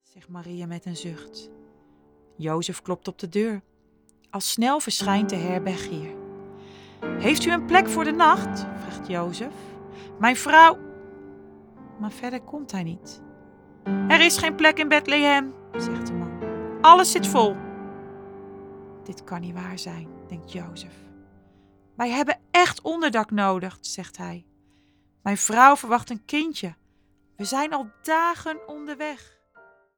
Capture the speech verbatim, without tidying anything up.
zegt Maria met een zucht. Jozef klopt op de deur. Al snel verschijnt de herbergier. Heeft u een plek voor de nacht? Vraagt Jozef. Mijn vrouw... Maar verder komt hij niet. Er is geen plek in Bethlehem, zegt de man. Alles zit vol. Dit kan niet waar zijn, denkt Jozef. Wij hebben echt onderdak nodig, zegt hij. Mijn vrouw verwacht een kindje. We zijn al dagen onderweg.